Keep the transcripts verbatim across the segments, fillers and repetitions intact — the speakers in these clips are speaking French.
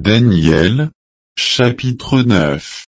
Daniel, chapitre neuf.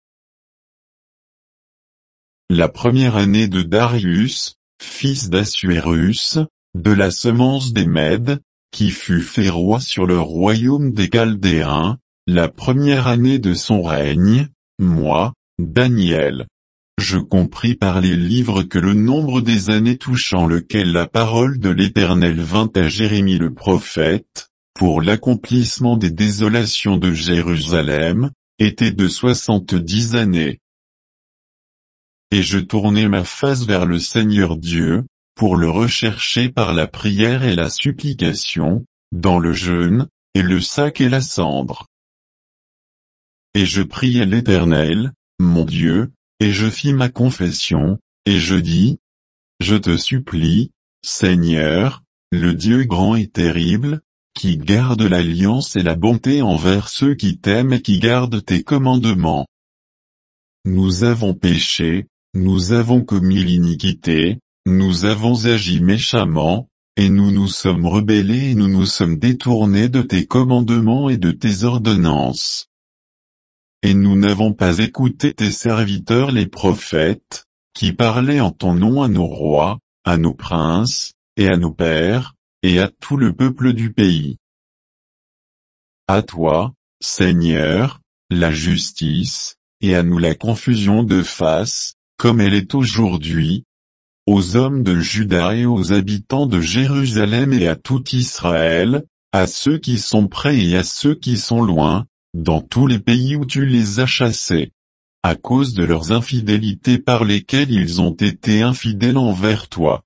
La première année de Darius, fils d'Assuérus, de la semence des Mèdes, qui fut fait roi sur le royaume des Chaldéens, la première année de son règne, moi, Daniel. Je compris par les livres que le nombre des années touchant lequel la parole de l'Éternel vint à Jérémie le prophète, pour l'accomplissement des désolations de Jérusalem, était de soixante-dix années. Et je tournai ma face vers le Seigneur Dieu, pour le rechercher par la prière et la supplication, dans le jeûne, et le sac et la cendre. Et je priai l'Éternel, mon Dieu, et je fis ma confession, et je dis, je te supplie, Seigneur, le Dieu grand et terrible, qui garde l'alliance et la bonté envers ceux qui t'aiment et qui gardent tes commandements. Nous avons péché, nous avons commis l'iniquité, nous avons agi méchamment, et nous nous sommes rebellés et nous nous sommes détournés de tes commandements et de tes ordonnances. Et nous n'avons pas écouté tes serviteurs les prophètes, qui parlaient en ton nom à nos rois, à nos princes, et à nos pères, et à tout le peuple du pays. À toi, Seigneur, la justice, et à nous la confusion de face, comme elle est aujourd'hui, aux hommes de Juda et aux habitants de Jérusalem et à tout Israël, à ceux qui sont près et à ceux qui sont loin, dans tous les pays où tu les as chassés, à cause de leurs infidélités par lesquelles ils ont été infidèles envers toi.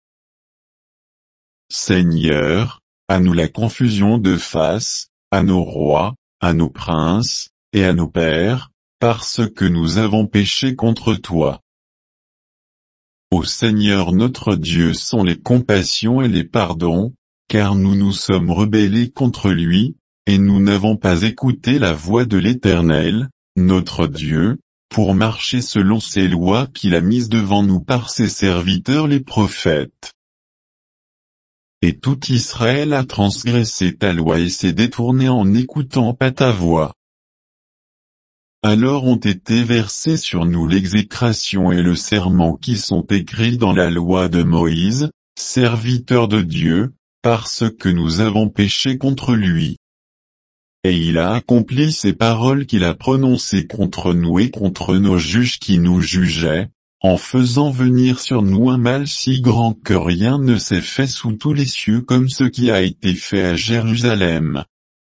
Seigneur, à nous la confusion de face, à nos rois, à nos princes, et à nos pères, parce que nous avons péché contre toi. Ô Seigneur notre Dieu sont les compassions et les pardons, car nous nous sommes rebellés contre lui, et nous n'avons pas écouté la voix de l'Éternel, notre Dieu, pour marcher selon ses lois qu'il a mises devant nous par ses serviteurs les prophètes. Et tout Israël a transgressé ta loi et s'est détourné en n'écoutant pas ta voix. Alors ont été versés sur nous l'exécration et le serment qui sont écrits dans la loi de Moïse, serviteur de Dieu, parce que nous avons péché contre lui. Et il a accompli ces paroles qu'il a prononcées contre nous et contre nos juges qui nous jugeaient, en faisant venir sur nous un mal si grand que rien ne s'est fait sous tous les cieux comme ce qui a été fait à Jérusalem.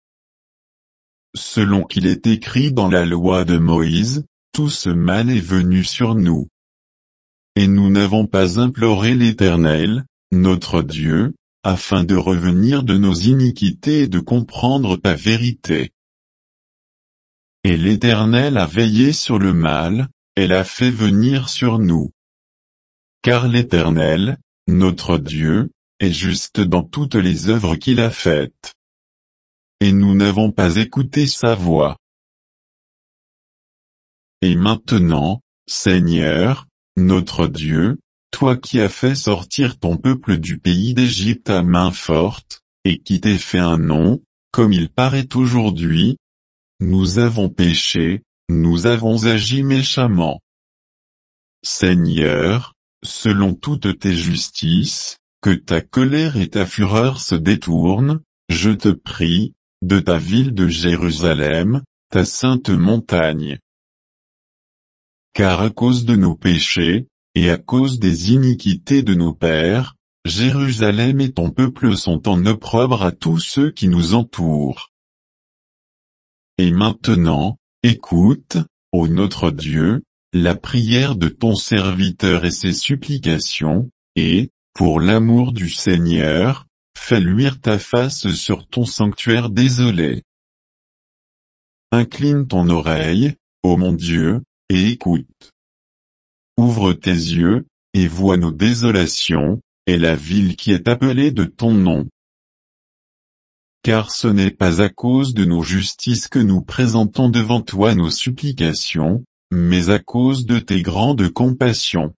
Selon qu'il est écrit dans la loi de Moïse, tout ce mal est venu sur nous. Et nous n'avons pas imploré l'Éternel, notre Dieu, afin de revenir de nos iniquités et de comprendre ta vérité. Et l'Éternel a veillé sur le mal, et l'a fait venir sur nous. Car l'Éternel, notre Dieu, est juste dans toutes les œuvres qu'il a faites. Et nous n'avons pas écouté sa voix. Et maintenant, Seigneur, notre Dieu, toi qui as fait sortir ton peuple du pays d'Égypte à main forte, et qui t'es fait un nom, comme il paraît aujourd'hui, nous avons péché, nous avons agi méchamment. Seigneur, selon toutes tes justices, que ta colère et ta fureur se détournent, je te prie, de ta ville de Jérusalem, ta sainte montagne. Car à cause de nos péchés, et à cause des iniquités de nos pères, Jérusalem et ton peuple sont en opprobre à tous ceux qui nous entourent. Et maintenant, écoute, ô notre Dieu, la prière de ton serviteur et ses supplications, et, pour l'amour du Seigneur, fais luire ta face sur ton sanctuaire désolé. Incline ton oreille, ô mon Dieu, et écoute. Ouvre tes yeux, et vois nos désolations, et la ville qui est appelée de ton nom. Car ce n'est pas à cause de nos justices que nous présentons devant toi nos supplications, mais à cause de tes grandes compassions.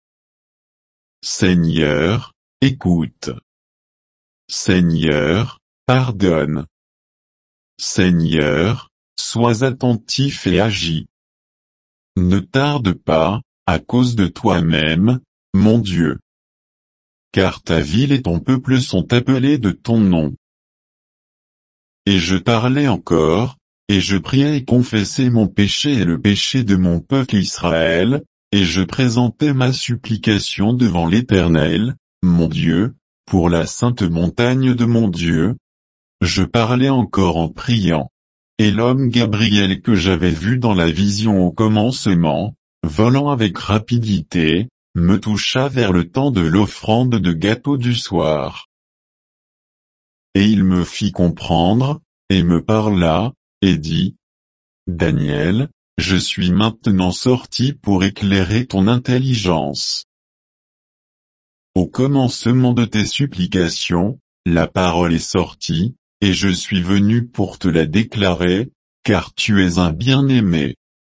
Seigneur, écoute. Seigneur, pardonne. Seigneur, sois attentif et agis. Ne tarde pas, à cause de toi-même, mon Dieu. Car ta ville et ton peuple sont appelés de ton nom. Et je parlais encore, et je priais et confessais mon péché et le péché de mon peuple Israël, et je présentais ma supplication devant l'Éternel, mon Dieu, pour la sainte montagne de mon Dieu. Je parlais encore en priant. Et l'homme Gabriel que j'avais vu dans la vision au commencement, volant avec rapidité, me toucha vers le temps de l'offrande de gâteau du soir. Et il me fit comprendre, et me parla, et dit, Daniel, je suis maintenant sorti pour éclairer ton intelligence. Au commencement de tes supplications, la parole est sortie, et je suis venu pour te la déclarer, car tu es un bien-aimé.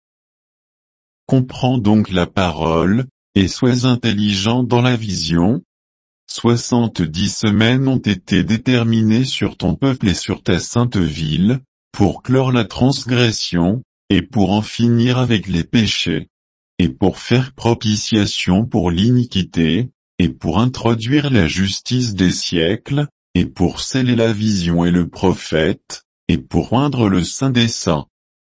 Comprends donc la parole, et sois intelligent dans la vision. Soixante-dix semaines ont été déterminées sur ton peuple et sur ta sainte ville, pour clore la transgression, et pour en finir avec les péchés, et pour faire propitiation pour l'iniquité, et pour introduire la justice des siècles, et pour sceller la vision et le prophète, et pour oindre le Saint des Saints.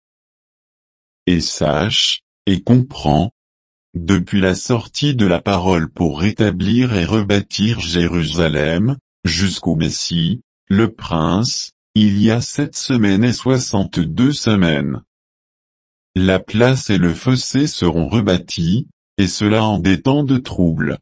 Et sache, et comprends, depuis la sortie de la parole pour rétablir et rebâtir Jérusalem, jusqu'au Messie, le Prince, il y a sept semaines et soixante-deux semaines. La place et le fossé seront rebâtis, et cela en des temps de trouble.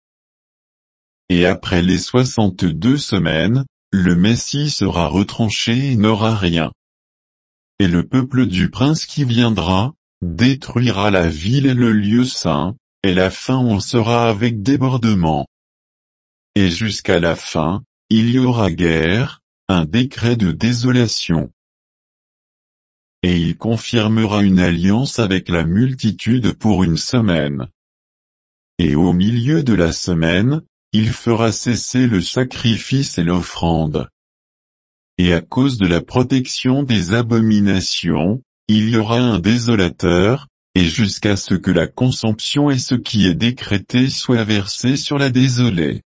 Et après les soixante-deux semaines, le Messie sera retranché et n'aura rien. Et le peuple du prince qui viendra, détruira la ville et le lieu saint, et la fin en sera avec débordement. Et jusqu'à la fin, il y aura guerre, un décret de désolation. Et il confirmera une alliance avec la multitude pour une semaine. Et au milieu de la semaine, il fera cesser le sacrifice et l'offrande. Et à cause de la protection des abominations, il y aura un désolateur, et jusqu'à ce que la consomption et ce qui est décrété soient versés sur la désolée.